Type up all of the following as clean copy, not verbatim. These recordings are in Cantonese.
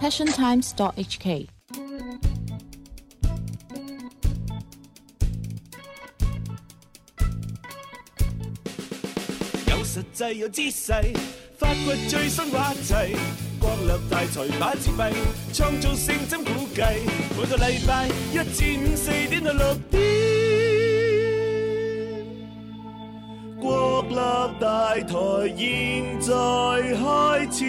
passiontimes.hk。 有實際有姿勢，發掘最新話題，國立大才把節閉，創造性真估計，每個禮拜1至5 4點到6點，國立大台現在開始。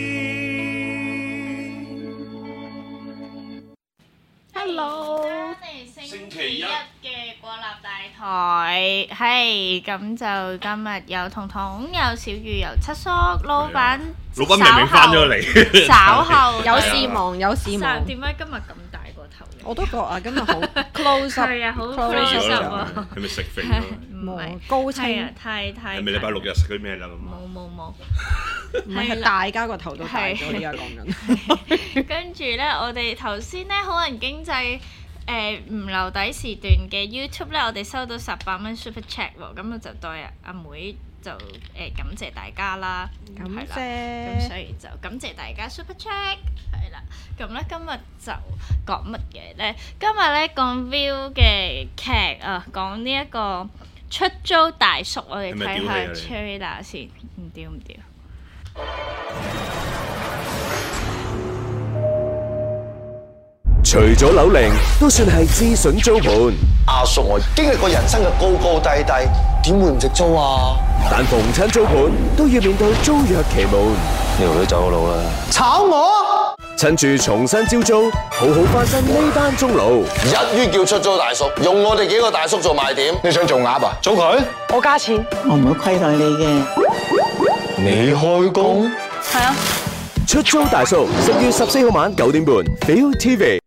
Hello， 星期一嘅國立大台，係咁就今日有彤彤、有小魚、有七叔，老闆明明翻咗嚟， 稍後有事忙有事忙。 點解今日咁大個頭嘅？ 我都覺啊，今日好 close up， 係啊，好 close close up up 啊！ 係咪食肥咗？ 唔係高清係啊，太係咪禮拜6日食啲咩啦？ 冇， 唔係大家個頭都大咗，而家講緊。 跟住咧，我哋頭先咧好人經濟唔留底時段嘅 YouTube 咧，我哋收到18蚊 Super Chat 喎，咁我就代阿妹就感謝大家啦， 感謝。 咁所以就感謝大家 Super Chat 係啦。咁咧今日就講乜嘢咧？今日咧講 Viu 嘅劇啊，講呢一個出租大叔，我哋睇下 trailer 先，唔屌。 除咗樓齡，都算係資訊租盤。 阿叔，我經歷過人生嘅高高低低，點會唔值租啊？ 但逢親租盤都要面對租約期滿。 呢條女走咗佬啦！炒我！ 趁住重新招租，好好翻身呢班中佬。 一於叫出租大叔，用我哋幾個大叔做賣點。你想做鴨啊？租佢？ 我加錢，我唔會虧待你嘅。 你開工？ 係啊。 出租大叔10月14號晚9點半 Viu TV。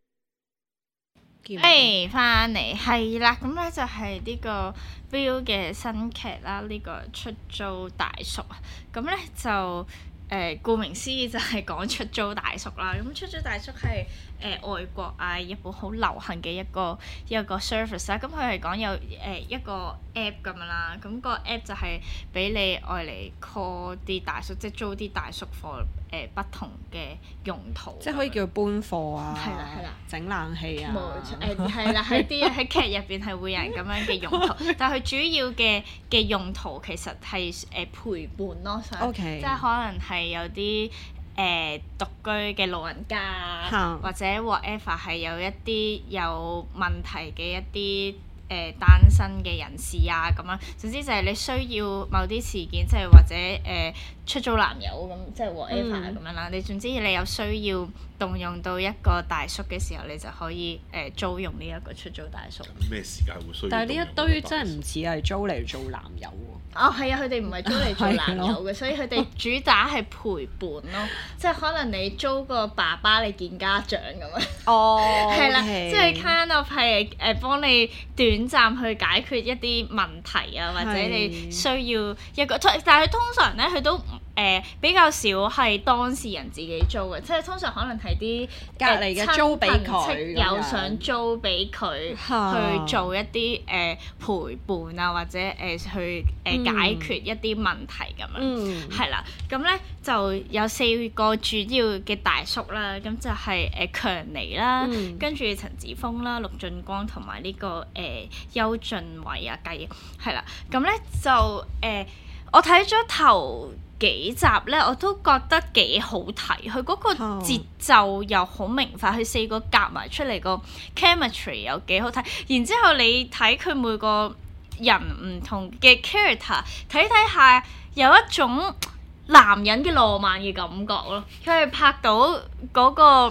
翻嚟係啦，咁咧就係呢個 Viu 嘅新劇啦，呢個出租大叔啊，咁咧就顧名思義就係講出租大叔啦。咁出租大叔係外國啊日本好流行嘅一個 service 啦。咁佢係講有一個 app 咁樣啦，咁個 app 就係俾你愛嚟 call 啲大叔，即係租啲大叔貨不同嘅用途， 即係可以叫搬貨啊， 係啦， 整冷氣啊， 冇錯，係啦，喺劇入邊係會有人咁樣嘅用途，但係佢主要嘅用途其實係陪伴咯，即係可能係有啲獨居嘅老人家，或者 whatever 係有一啲有問題嘅一啲單身嘅人士啊咁樣，總之就係你需要某啲事件，即係或者出租男友咁，即係 whatever 咁樣啦。你總之你有需要動用到一個大叔嘅時候，你就可以租用呢一個出租大叔。 咩時間會需要？ 但係呢一堆真係唔似係租嚟做男友喎。 哦，係啊，佢哋唔係租嚟做男友嘅，所以佢哋主打係陪伴咯，即係可能你租個爸爸嚟見家長咁樣。 哦， 係啦，即係 kind of 係幫你短暫去解決一啲問題啊，或者你需要一個，但係通常咧佢都比較少係當事人自己租嘅，即係通常可能係啲隔離嘅租俾佢， 有想租俾佢去做一啲陪伴啊，或者去解決一啲問題咁樣，係啦，咁咧就有4個主要嘅大叔啦，咁就係強尼啦，跟住陳子峰啦、陸俊光同埋呢個邱俊偉啊計，係啦，咁咧就我睇咗頭幾集咧，我都覺得幾好睇，佢嗰個節奏又好明快，佢4個夾埋出嚟個 chemistry 又幾好睇，然之後你睇佢每個人唔同嘅 character， 睇下有一種男人嘅浪漫嘅感覺咯，佢係拍到嗰個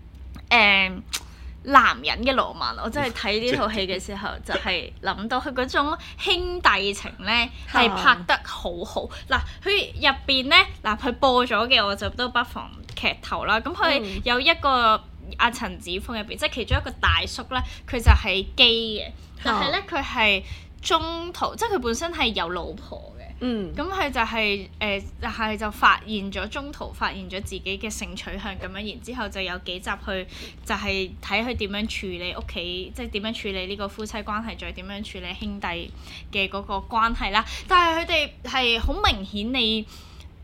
男人嘅浪漫，我真係睇呢套戲嘅時候就係諗到佢嗰種兄弟情咧係拍得好好。嗱，佢入邊咧，佢播咗嘅我就都不妨劇透啦。咁佢有一個阿陳子峰入邊，即係其中一個大叔咧，佢就係基嘅，但係咧佢係中途，即係佢本身係有老婆嘅。咁佢就係但係就發現咗中途發現咗自己嘅性取向咁樣，然之後就有幾集去就係睇佢點樣處理屋企，即係點樣處理呢個夫妻關係，再點樣處理兄弟嘅嗰個關係啦。但係佢哋係好明顯你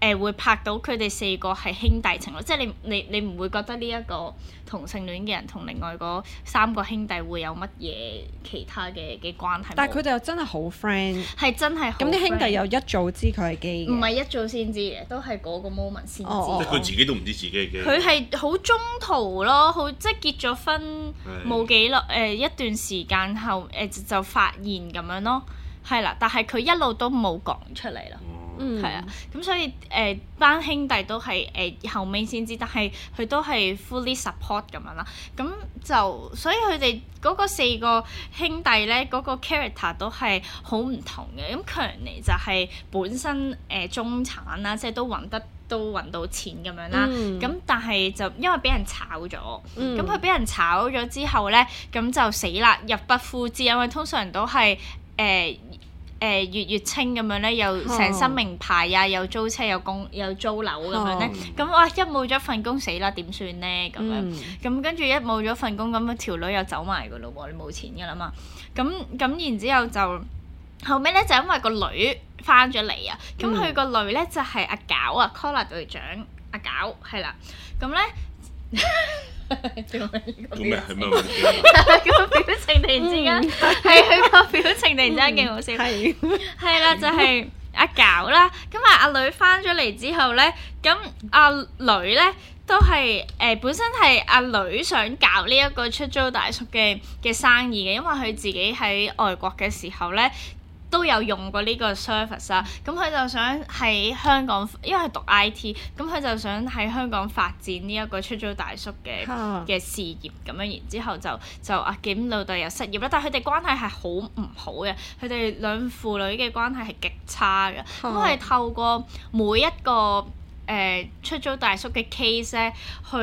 會拍到佢哋4個係兄弟情咯，即係你唔會覺得呢一個同性戀嘅人同另外嗰3個兄弟會有乜嘢其他嘅關係？ 但係佢哋又真係好 friend， 係真係好 friend。 咁啲兄弟又一早知佢係基嘅？ 唔係一早先知嘅，都係嗰個 moment 先知。 即係佢自己都唔知自己係基。 佢係好中途咯，即係結咗婚冇幾耐一段時間後就發現咁樣咯，係啦，但係佢一路都冇講出嚟咯。係啊，咁所以班兄弟都係後尾先知，但係佢都係 fully support 咁樣啦。咁就所以佢哋嗰個4個兄弟咧，嗰個 character 都係好唔同嘅。咁強尼就係本身中產啦，即係都揾到錢咁樣啦。咁但係就因為俾人炒咗，咁佢俾人炒咗之後咧，咁就死啦，入不敷支，因為通常都係月清咁樣咧，又成身名牌啊，又租車又租樓咁樣咧，咁哇一冇咗份工死啦，點算咧咁樣？咁跟住一冇咗份工，咁條女又走埋噶咯喎，你冇錢噶啦嘛。咁然之後就後尾咧就因為個女翻咗嚟啊，咁佢個女咧就係阿搞啊 Collar 隊長阿搞係啦，咁咧。做咩？係咩？個表情突然之間，係佢個表情突然之間勁好笑。係啦，就係阿搞啦。咁阿女翻咗嚟之後咧，咁阿女咧都係本身係阿女想搞呢一個出租大叔嘅生意嘅，因為佢自己喺外國嘅時候咧，都有用過呢個 service 啦，咁佢就想喺香港，因為佢讀 IT，咁佢就想喺香港發展呢一個出租大叔嘅事業咁樣，然之後就阿檢老豆又失業啦，但係佢哋關係係好唔好嘅，佢哋兩父女嘅關係係極差嘅，咁係透過每一個出租大叔嘅 case 咧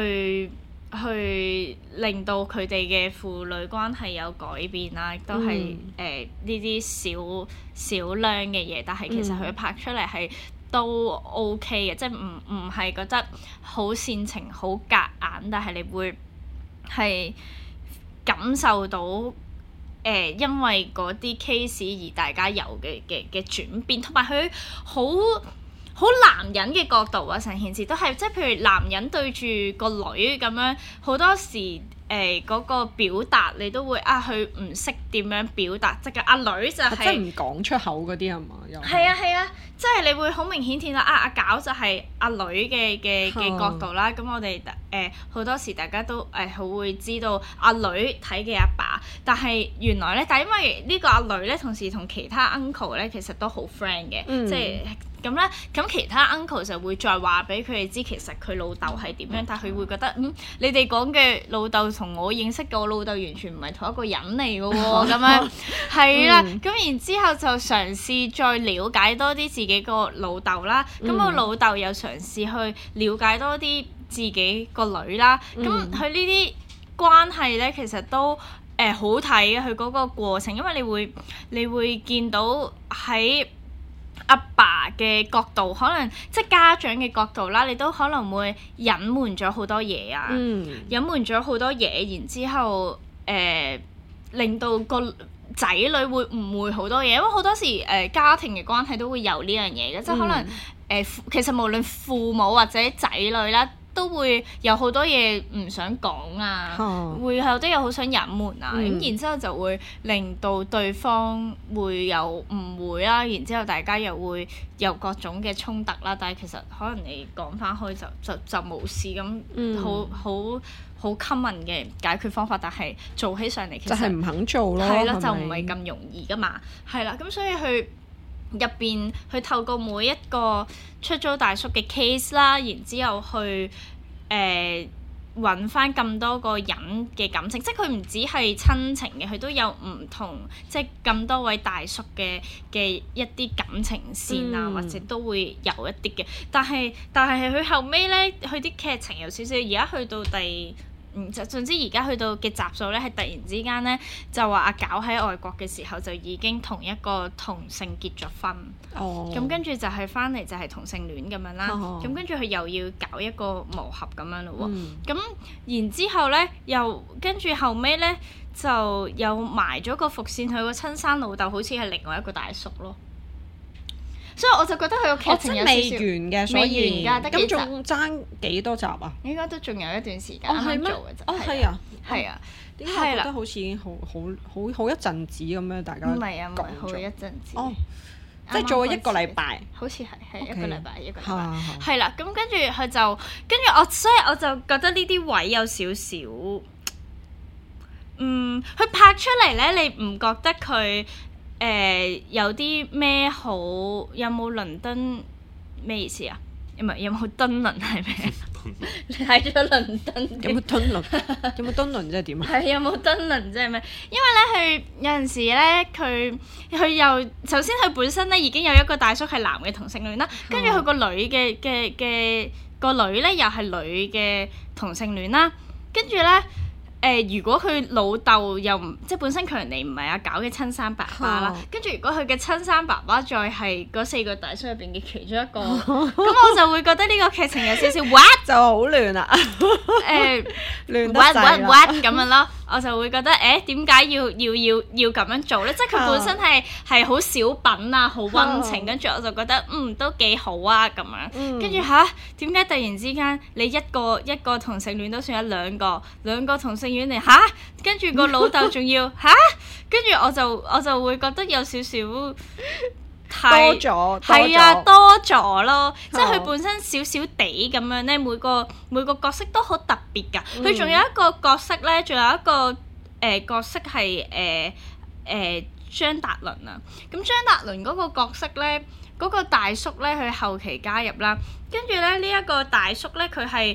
去令到佢哋嘅父女關係有改變啦，亦都係呢啲少量嘅嘢，但係其實佢拍出嚟係都 OK 嘅，即係唔係覺得好煽情好夾硬，但係你會係感受到因為嗰啲 case 而大家有嘅轉變，同埋佢好男人嘅角度啊，成件事都係即係譬如男人對住個女咁樣，好多時嗰個表達你都會佢唔識點樣表達，即係阿女就係即係唔講出口嗰啲係嘛？ 係啊，即係你會好明顯見到阿搞就係阿女嘅角度啦。咁我哋好多時大家都好會知道阿女睇嘅阿爸，但係原來咧，但係因為呢個阿女咧，同時同其他 uncle 咧其實都好 friend 嘅，即係。咁咧，咁其他 uncle 就會再話俾佢哋知，其實佢老豆係點樣，但係佢會覺得，你哋講嘅老豆同我認識嘅我老豆完全唔係同一個人嚟嘅喎，咁樣係啦，咁然之後就嘗試再了解多啲自己個老豆啦，咁個老豆又嘗試去了解多啲自己個女啦，咁佢呢啲關係咧，其實都好睇嘅，佢嗰個過程，因為你會見到喺阿爸嘅角度，可能即係家長嘅角度啦，你都可能會隱瞞咗好多嘢啊，隱瞞咗好多嘢，然之後令到個仔女會誤會好多嘢，因為好多時家庭嘅關係都會有呢樣嘢嘅，即係可能其實無論父母或者仔女啦，都會有好多嘢唔想講啊，會有啲嘢好想隱瞞啊，咁然之後就會令到對方會有誤會啦，然之後大家又會有各種嘅衝突啦，但係其實可能你講翻開就冇事咁，好 common 嘅解決方法，但係做起上嚟其實就係唔肯做咯，係啦，就唔係咁容易噶嘛，係啦，咁所以佢入邊去透過每一個出租大叔嘅 case 啦，然之後去揾翻咁多個人嘅感情，即係佢唔止係親情嘅，佢都有唔同，即係咁多位大叔嘅一啲感情線啊，或者都會有一啲嘅。但係佢後尾咧，佢啲劇情有少少，而家去到總之而家去到嘅集數咧，係突然之間咧就話阿搞喺外國嘅時候就已經同一個同性結咗婚，咁跟住就係翻嚟就係同性戀咁樣啦，咁跟住佢又要搞一個磨合咁樣咯喎，咁然之後咧又跟住後尾咧就又埋咗個伏線，佢個親生老豆好似係另外一個大叔咯。 所以我就覺得佢個劇情有少少未完嘅，所以未完㗎，得幾集？ 咁仲爭幾多集啊？ 應該都仲有一段時間啱係咩？ 啱做嘅啫。 哦，係啊， 係啊， 點解我覺得好似已經好一陣子咁樣？大家唔係啊，唔係講咗好一陣子。 哦，即係做咗一個禮拜， 好似係一個禮拜一個禮拜， 係係啦。咁跟住佢就跟住我，所以我就覺得呢啲位有少少，佢拍出嚟咧，你唔覺得佢有啲咩好？有冇倫敦咩意思啊？唔係有冇敦倫係咩？你睇咗倫敦？ 有冇敦倫？有冇敦倫即係點啊？ 係有冇敦倫即係咩？因為咧，佢有陣時咧，佢又首先佢本身咧已經有一個大叔係男嘅同性戀啦，跟住佢個女嘅個女咧又係女嘅同性戀啦，跟住咧。如果佢老豆又唔即係本身強尼唔係阿搞嘅親生爸爸啦，跟住如果佢嘅親生爸爸再係嗰4個大叔入邊嘅其中一個，咁我就會覺得呢個劇情有少少 what 就好亂啦，亂得滯啦 what 咁樣咯，我就會覺得點解要咁樣做咧？即係佢本身係好小品啊，好溫情，跟住我就覺得都幾好啊咁樣，跟住點解突然之間你一個同性戀都算有兩個同性戀嚟跟住個老豆仲要跟住我就會覺得有少少太多咗， 係啊多咗咯，即係佢本身少少地咁樣咧，每個角色都好特別㗎。佢仲有一個角色咧，仲有一個角色係張達倫啊。咁張達倫嗰個角色咧，嗰個大叔咧，佢後期加入啦，跟住咧呢一個大叔咧，佢係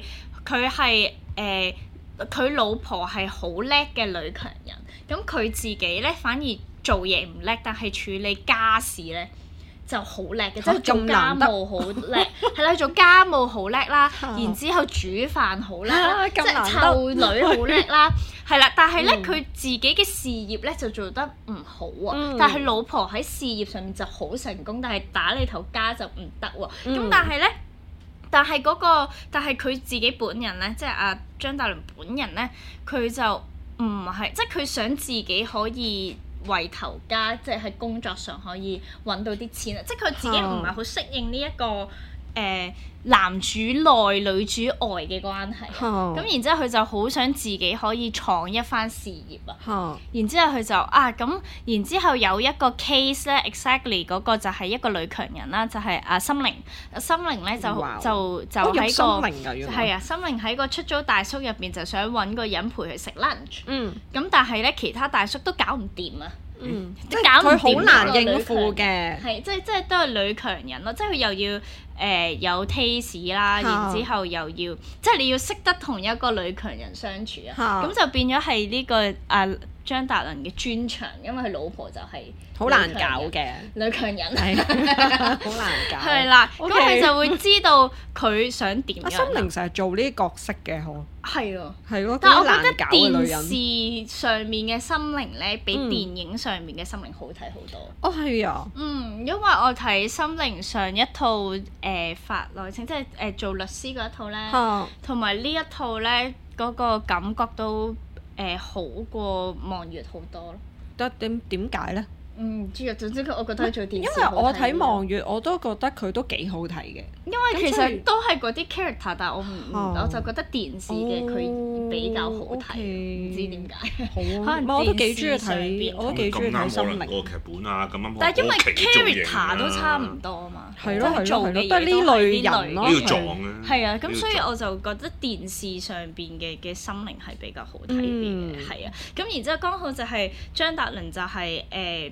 佢老婆係好叻嘅女強人，咁佢自己咧反而做嘢唔叻，但係處理家事咧就好叻嘅，即係做家務好叻，係啦，做家務好叻啦，然之後煮飯好叻啦，即係湊女好叻啦，係啦，但係咧佢自己嘅事業咧就做得唔好喎，但係老婆喺事業上面就好成功，但係打你頭家就唔得喎，咁但係咧。但係佢自己本人咧，即係阿張達倫本人咧，佢就唔係，即係佢想自己可以為頭家，即係喺工作上可以揾到啲錢啊！即係佢自己唔係好適應呢一個男主內女主外嘅關係，咁然之後佢就好想自己可以創一番事業啊！然之後佢就咁，然之後有一個 case 咧 ，exactly 嗰個就係一個女強人啦，就係阿心靈，心靈咧就喺個係啊，心靈喺個出租大叔入邊就想揾個人陪佢食 lunch，咁但係咧其他大叔都搞唔掂啊！即係搞唔掂， 佢好難應付嘅， 係即係都係女強人咯，即係佢又要有 taste 啦，然之後又要即係你要識得同一個女強人相處啊，咁就變咗係呢個張達倫嘅專長，因為佢老婆就係好難搞嘅女強人， 好難搞。 係啦，咁佢就會知道佢想點樣。 心靈成日做呢啲角色嘅，嗬。 係啊， 係咯。 但係我覺得電視上面嘅心靈咧，比電影上面嘅心靈好睇好多。 哦，係啊。 因為我睇心靈上一套法內情，即係做律師嗰一套咧，同埋呢一套咧嗰個感覺都好過望月好多咯。 點解咧？ 主要總之我覺得佢做電視， 因為我睇望月我都覺得佢都幾好睇嘅。 因為其實都係嗰啲 character，但係我就覺得電視嘅佢比較好睇，唔知點解。可能我都幾中意睇，我都幾中意睇心靈個劇本啊，咁啱。 但係因為 character 都差唔多啊嘛， 係咯， 做嘅嘢都係呢類人咯， 都要撞啊。 係啊，咁所以我就覺得電視上邊嘅心靈係比較好睇啲嘅，係啊。咁然之後剛好就係張達倫就係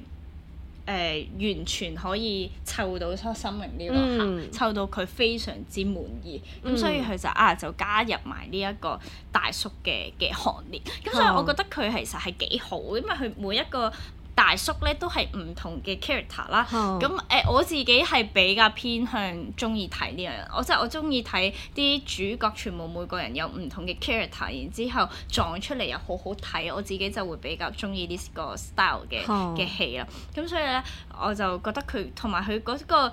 完全可以湊到心靈呢個客，湊到佢非常之滿意，咁所以佢就加入埋呢一個大叔嘅行列，咁所以我覺得佢其實係幾好，因為佢每一個大叔咧都係唔同嘅 character 啦，咁我自己係比較偏向中意睇呢樣，我中意睇啲主角全部每個人有唔同嘅 character， 然之後撞出嚟又好好睇，我自己就會比較中意呢個 style 嘅戲啦。咁所以咧，我就覺得佢同埋佢嗰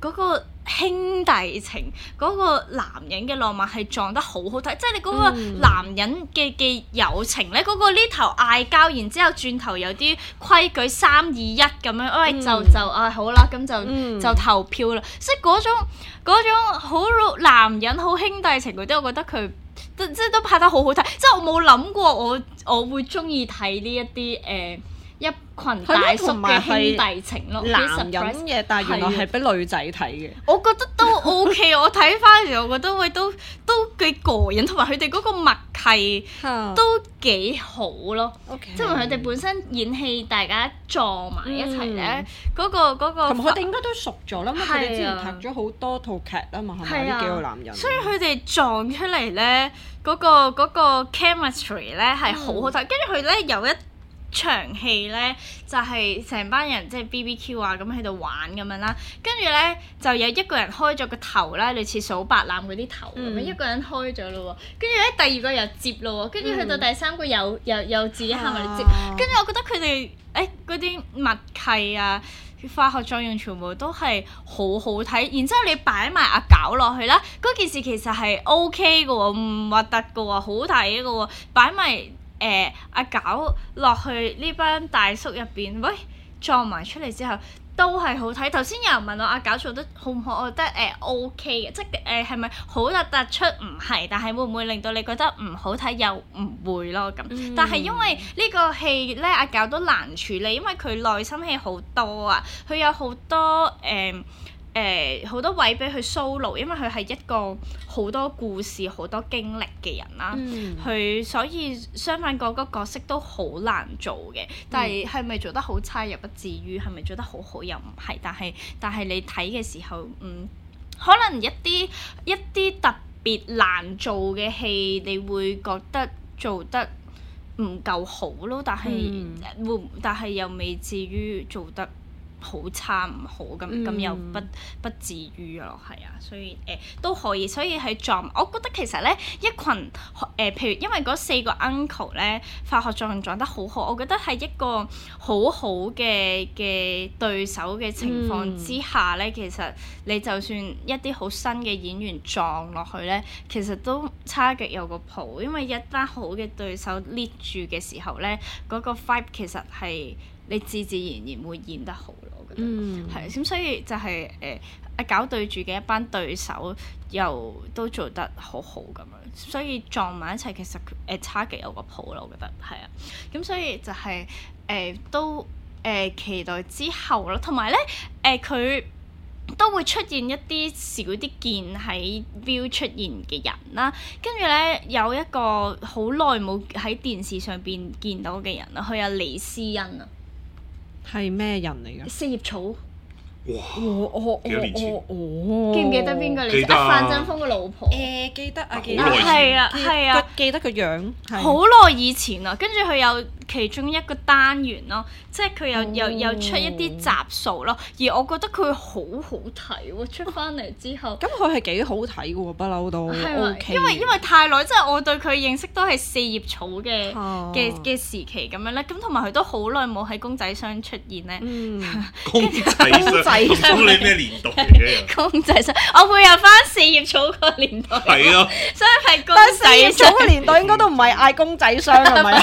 嗰個兄弟情，嗰個男人嘅浪漫係撞得好好睇，即係你嗰個男人嘅友情咧，嗰個呢頭嗌交，然之後轉頭有啲規矩3、2、1咁樣，喂就好啦，咁就投票啦，即係嗰種好男人好兄弟情嗰啲，我覺得佢即係都拍得好好睇，即係我冇諗過我會中意睇呢一啲一群大叔嘅兄弟情咯， 男人嘅，但係原來係俾女仔睇嘅。 我覺得都 OK， 我睇翻嘅時候，我覺得都幾過癮，同埋佢哋嗰個默契都幾好咯。即係佢哋本身演戲，大家撞埋一齊咧，嗰個同埋佢哋應該都熟咗啦嘛。佢哋之前拍咗好多套劇啊嘛，係咪呢幾個男人？所以佢哋撞出嚟咧，嗰個 chemistry 咧係好好睇。跟住佢咧有一場戲咧就係成班人即係 BBQ 啊咁喺度玩咁樣啦，跟住咧就有一個人開咗個頭啦，類似數白欖嗰啲頭咁樣，一個人開咗咯喎，跟住咧第二個又接咯喎，跟住去到第三個又自己行埋嚟接，跟住我覺得佢哋嗰啲默契啊、化學作用全部都係好好睇，然之後你擺埋阿搞落去啦，嗰件事其實係 OK 嘅喎，唔核突嘅喎，好睇嘅喎，擺埋阿搞落去呢班大叔入邊，喂撞埋出嚟之後都係好睇。頭先有人問我阿搞做得好唔好，我覺得OK 嘅，即係係咪好突出？唔係，但係會唔會令到你覺得唔好睇？又唔會咯咁。但係因為呢個戲咧，阿搞都難處理，因為佢內心戲好多啊，佢有好多好多位俾佢 solo， 因為佢係一個好多故事、好多經歷嘅人啦。佢所以相反嗰個角色都好難做嘅。但係咪做得好差又不至於，係咪做得好好又唔係。但係你睇嘅時候，可能一啲特別難做嘅戲，你會覺得做得唔夠好咯。但係又未至於做得好差唔好咁又不至於咯，係啊，所以都可以，所以喺撞，我覺得其實咧一群譬如因為嗰4個 uncle 咧化學作用撞得好好，我覺得係一個好好嘅對手嘅情況之下咧，其實你就算一啲好新嘅演員撞落去咧，其實都差極有個譜，因為一班好嘅對手 lead 住嘅時候咧，嗰個 vibe 其實係你自然會演得好咯，我覺得係咁，所以就係阿搞對住嘅一班對手又都做得好好咁樣，所以撞埋一齊其實差極有個譜咯，我覺得係啊，咁所以就係都期待之後咯，同埋咧佢都會出現一啲少啲見喺 Viu 出現嘅人啦，跟住咧有一個好耐冇喺電視上邊見到嘅人啦，佢有李思欣啊。 係咩人嚟㗎？ 四葉草。 哇！幾多年前？ 記唔記得邊個嚟？ 記得啊！ 范振鋒嘅老婆。 記得啊， 係啊， 記得個樣。 好耐以前啊，跟住佢有其中一個單元咯，即係佢有出一啲集數咯，而我覺得佢好好睇喎，出翻嚟之後。咁佢係幾好睇嘅喎，不嬲都 OK。 因為太耐，即係我對佢認識都係四葉草嘅時期咁樣咧，咁同埋佢都好耐冇喺公仔箱出現咧。 公仔箱，你咩年代嘅？ 公仔箱，我配合翻四葉草個年代。係啊，所以係公仔箱。 四葉草嘅年代應該都唔係嗌公仔箱係咪？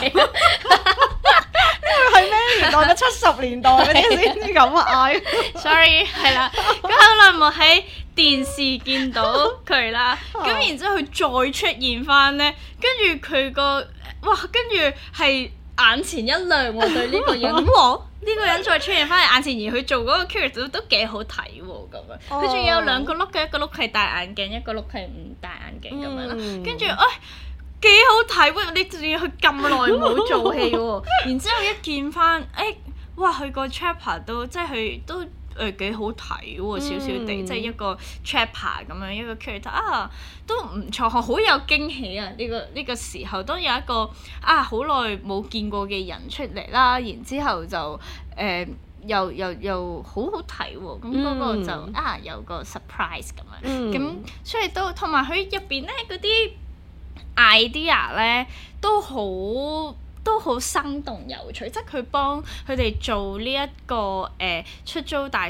呢個係咩年代嘅？70年代嗰啲先至咁嗌。 Sorry， 係啦，咁好耐冇喺電視見到佢啦，咁然之後佢再出現翻咧，跟住佢個跟住係眼前一亮喎，對呢個人，呢個人再出現翻嚟眼前，而佢做嗰個 character 都幾好睇喎，咁樣。佢仲有2個 look 嘅，一個 look 係戴眼鏡，一個 look 係唔戴眼鏡咁樣啦。跟住幾好睇喎！你仲要佢咁耐冇做戲喎，然之後一見翻，佢個 trapper 都即係佢都幾好睇喎，少少地，即係一個 trapper 咁樣一個 character 都唔錯，好有驚喜啊！呢個時候都有一個好耐冇見過嘅人出嚟啦，然之後就又好好睇喎，咁嗰個就有個 surprise 咁樣，咁所以都同埋佢入邊咧嗰啲idea 咧都好生動有趣，即係佢幫佢哋做呢一個出租大叔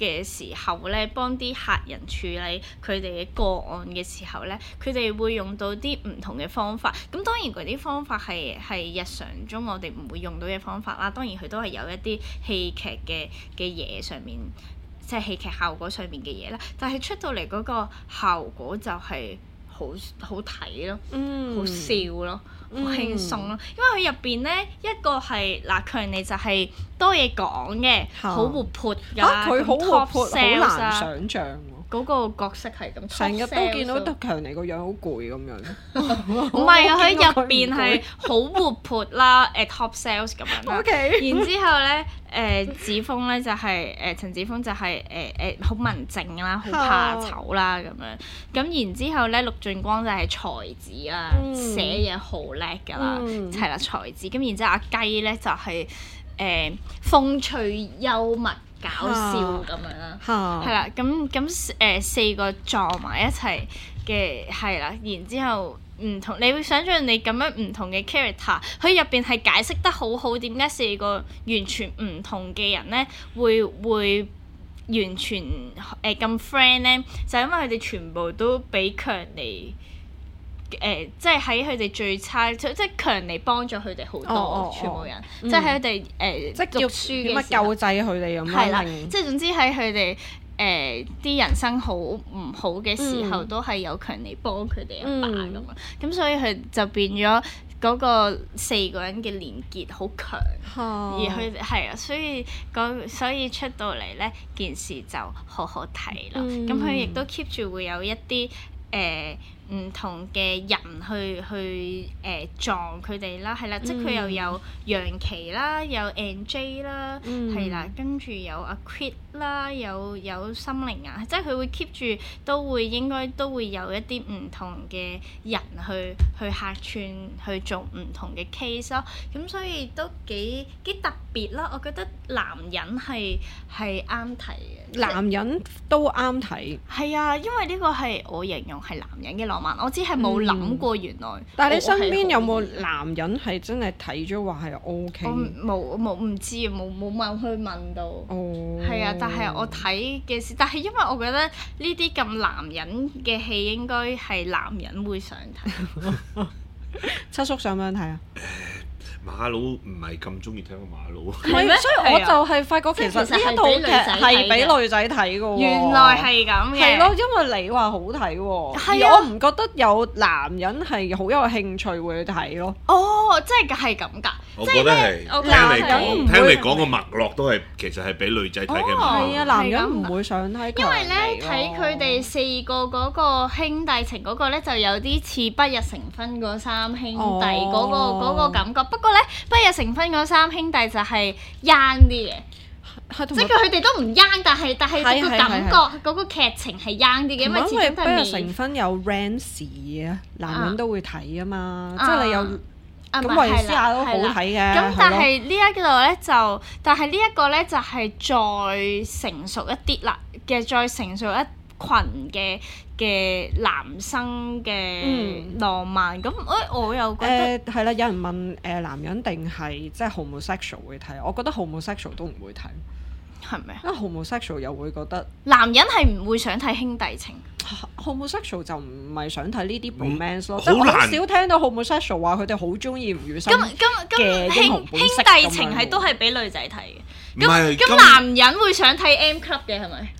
嘅時候咧，幫啲客人處理佢哋嘅個案嘅時候咧，佢哋會用到啲唔同嘅方法。咁當然嗰啲方法係日常中我哋唔會用到嘅方法啦。當然佢都係有一啲戲劇嘅嘢上面，即係戲劇效果上面嘅嘢啦。但係出到嚟嗰個效果就係好睇咯，好笑咯，好輕鬆咯。因為佢入邊咧一個係強尼就係多嘢講嘅，好活潑㗎， 佢好活潑，好難想像喎。 嗰個角色係咁， 成日都見到德強尼個樣好攰咁樣。 唔係啊，佢入邊係好活潑啦，top sales 咁樣啦。 Okay. 然之後咧，子豐咧就係陳子豐就係好文靜啦，好怕醜啦咁樣。咁然之後咧，陸俊光就係才子啦，寫嘢好叻㗎啦，係啦才子。咁然之後阿雞咧就係風趣幽默搞笑咁樣啦，係啦，咁四個撞埋一齊嘅係啦，然之後唔同，你會想像你咁樣唔同嘅 character， 佢入邊係解釋得好好，點解四個完全唔同嘅人咧會完全咁 friend 咧？就因為佢哋全部都俾強尼。即係喺佢哋最差，即係強尼幫咗佢哋好多，全部人，即係喺佢哋即係讀書嘅時候， 救濟佢哋咁樣。 係啦，即係總之喺佢哋啲人生好唔好嘅時候，都係有強尼幫佢哋一把咁啊。咁所以佢就變咗嗰個四個人嘅連結好強，而佢係啊，所以出到嚟咧，件事就好好睇啦。咁佢亦都 keep 住會有一啲唔同嘅人去撞佢哋啦，係啦，即係佢又有楊琪啦，有 NJ 啦，係啦，跟住有阿 Quid 啦，有心靈啊，即係佢會 keep 住應該都會有一啲唔同嘅人去客串去做唔同嘅 case 咯，咁所以都幾特別啦，我覺得男人係啱睇嘅， 男人都啱睇， 係啊，因為呢個係我形容係男人嘅浪漫，我只係冇諗過原來。 但係你身邊有冇男人係真係睇咗話係 OK？ 我冇唔知啊，冇問去問到。哦。係啊，但係我睇嘅事，但係因為我覺得呢啲咁男人嘅戲應該係男人會想睇。 七叔想唔想睇啊？ 馬佬唔係咁中意聽個馬佬， 係咩？所以我就係發覺其實呢一套劇係俾女仔睇嘅喎。 原來係咁嘅。 係咯，因為你話好睇喎，而我唔覺得有男人係好有興趣會去睇咯。 哦，即係係咁㗎。 我覺得係聽你講個脈絡都係其實係俾女仔睇嘅。 係啊，男人唔會想睇。 因為咧睇佢哋四個嗰個兄弟情嗰個咧，就有啲似不日成婚嗰三兄弟嗰個感覺。不過咧，不日成婚嗰三兄弟就係 young 啲嘅，即係佢哋都唔 young，但係個感覺嗰個劇情係 young 啲嘅，因為始終都係不日成婚有 Rance 啊，男人都會睇啊嘛，即係你有。咁維斯亞都好睇嘅， 咁但係呢一個咧就，但係呢一個咧就係再成熟一啲啦嘅，再成熟一群嘅男生嘅浪漫。咁我又覺得係啦，有人問男人定係即係 homosexual 會睇，我覺得 homosexual 都唔會睇， 係咪？ 因為 homosexual 又會覺得男人係唔會想睇兄弟情。 homosexual 就唔係想睇呢啲 romance 咯，即係我好少聽到 homosexual 話佢哋好中意吳宇森嘅英雄本色。 兄弟情係都係俾女仔睇嘅，咁男人會想睇 M Club 嘅係咪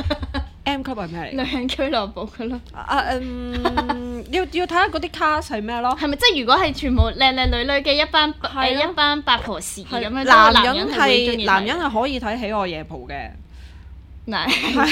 ？M Club 係咩嚟？ 女人俱樂部嘅咯。 要睇下嗰啲 cast 係咩咯？ 係咪即係如果係全部靚靚女女嘅一班八婆士咁樣？ 男人係可以睇《喜愛夜蒲》嘅。 嗱，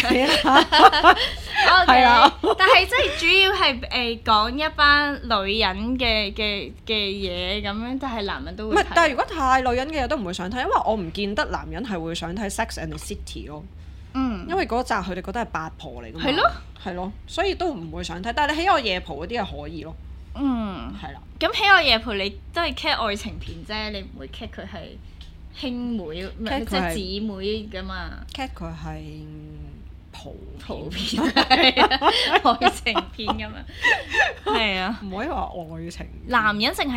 係啦， 但係即係主要係講一班女人嘅嘢咁樣，但係男人都會睇。唔係， 但係如果太女人嘅嘢都唔會想睇，因為我唔見得男人係會想睇 Sex and the City 咯。因為嗰集佢哋覺得係八婆嚟㗎嘛。係咯，係咯，所以都唔會想睇。但係你喜愛夜蒲嗰啲係可以咯。係啦。咁喜愛夜蒲你都係 cat 愛情片啫，你唔會 cat 佢係兄妹，即係姊妹㗎嘛。cat 佢係普片，愛情片㗎嘛。係啊， 唔可以話愛情。 男人淨係睇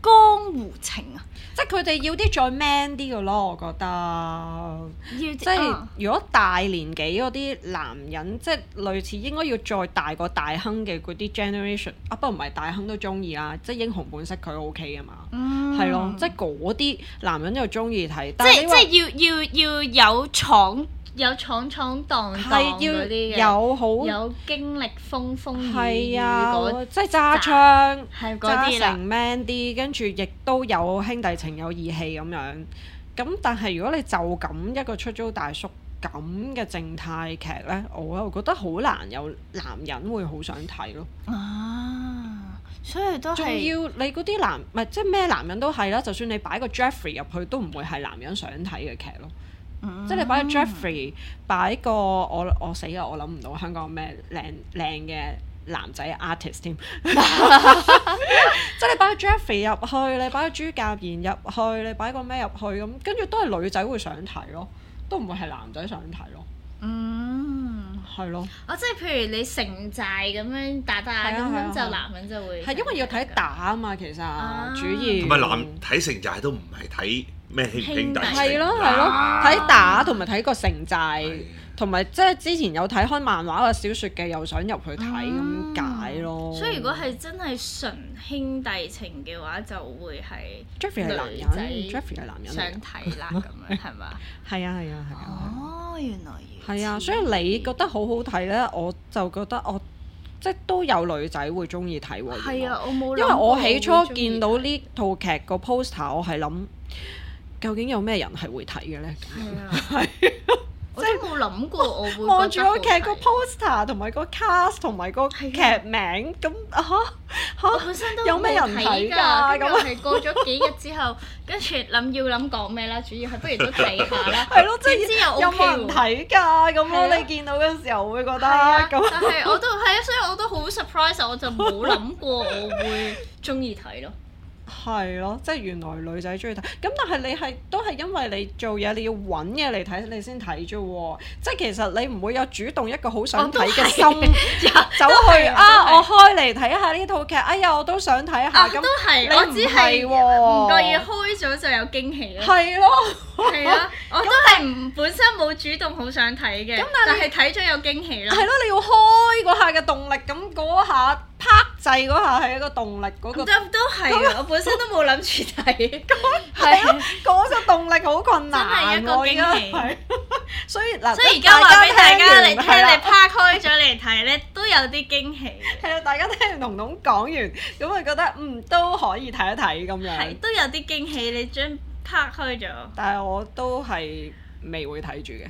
江湖情啊！ 即係佢哋要啲再 man 啲嘅咯，我覺得。即係如果大年紀嗰啲男人，即係類似應該要再大過大亨嘅嗰啲 generation，不過唔係大亨都中意啦，即係英雄本色佢 OK 啊嘛，係咯，即係嗰啲男人就中意睇。 即係要有闖蕩蕩嗰啲嘅，有經歷風風雨雨嗰， 即係揸槍揸成 man 啲，跟住亦都有兄弟情有義氣咁樣。咁但係如果你就咁一個出租大叔咁嘅靜態劇呢，我又覺得好難有男人會好想睇咯。 所以都係仲要你嗰啲唔係即係咩男人都係啦，就算你擺個 Jeffrey 入去都唔會係男人想睇嘅劇咯。即係你擺個 Jeffrey， 擺個我死啦！我諗唔到香港咩靚嘅男仔 artist 添。即係你擺個 Jeffrey 入去，你擺個朱甲賢入去，你擺個咩入去咁，跟住都係女仔會想睇咯，都唔會係男仔想睇咯。係咯。 即係譬如你城寨咁樣打咁樣，就男人就會係因為要睇打啊嘛，其實主要。 同埋男睇城寨都唔係睇咩兄弟， 係咯，睇打同埋睇個城寨，同埋即係之前有睇開漫畫或小説嘅，又想入去睇咁解咯。 所以如果係真係純兄弟情嘅話，就會係 Jeffrey 係男人 ，Jeffrey 係男人想睇啦，咁樣係嘛？ 係啊。 原來係啊，所以你覺得好好睇咧，我就覺得即係都有女仔會中意睇喎。 係啊，我冇諗過。 因為我起初見到呢套劇個 poster， 我係諗究竟有咩人係會睇嘅咧？係啊。 我都冇諗過我會望住個劇個 poster 同埋個 cast 同埋個劇名咁我本身都有咩人睇㗎？ 咁係過咗幾日之後，跟住諗講咩啦？主要係不如都睇下啦。 係咯，即係有冇人睇㗎？咁咯，你見到嘅時候會覺得咁。但係我都係啊，所以我都好 surprise，我就冇諗過我會中意睇咯。 係咯，即係原來女仔中意睇，咁但係你都係因為你做嘢，你要揾嘢嚟睇，你先睇啫喎。即係其實你唔會有主動一個好想睇嘅心走去我開嚟睇下呢套劇，哎呀我都想睇下咁。 都係，我只係唔覺意開咗就有驚喜咯。 係咯， 係啊，我都係本身冇主動好想睇嘅，但係睇咗有驚喜咯。 係咯，你要開嗰下嘅動力，咁嗰下拍掣嗰下係一個動力嗰個。 都係我本身都冇諗住睇。 係咯，嗰個動力好困難。 真係一個驚喜。 所以而家話俾大家你聽，你拍開咗嚟睇咧，都有啲驚喜。 係啊，大家聽完彤彤講完，咁就覺得都可以睇一睇咁樣。 係，都有啲驚喜，你將拍開咗。但係我都係未會睇住嘅。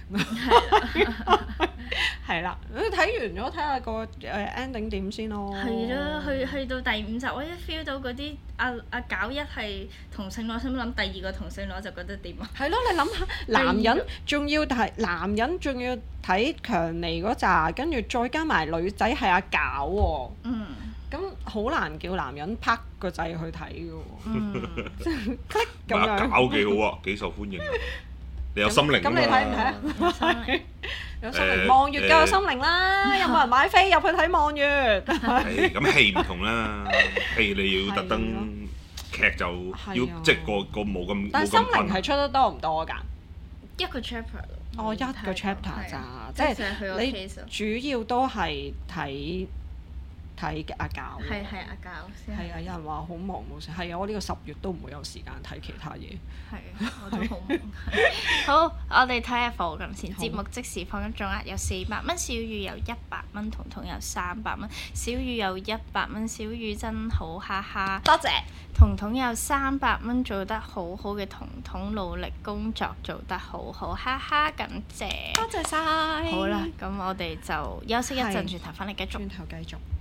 係啦，睇完咗睇下個ending 點先咯。 係啦，去到第5集，我一 feel 到嗰啲阿搞一係同性戀，心諗第2個同性戀就覺得點啊？係咯，你諗下，男人仲要睇強尼嗰扎，跟住再加埋女仔係阿搞喎。咁好難叫男人拍個掣去睇嘅喎。click 咁樣。 阿搞幾好啊，幾受歡迎啊！你有心靈啊嘛。 咁你睇唔睇？有心靈，望月梗有心靈啦！有冇人買飛入去睇望月？ 咁戲唔同啦，戲你要特登，劇就要即係個冇咁。 但係心靈係出得多唔多㗎？ 一個 chapter 咯。一個 chapter 咋？即係你主要都係睇阿搞。係阿搞先。係啊，有人話好忙冇時。係啊，我呢個10月都唔會有時間睇其他嘢。 係啊，我都好忙。好，我哋睇下課金先。節目即時課金總額有400蚊，小雨有100蚊，彤彤有300蚊。小雨有100蚊，小雨真好，哈哈。 多謝。 彤彤有300蚊，做得好好嘅彤彤，努力工作做得好好，哈哈，感謝。 多謝晒。 好啦，咁我哋就休息一陣，轉頭翻嚟繼續。 轉頭繼續。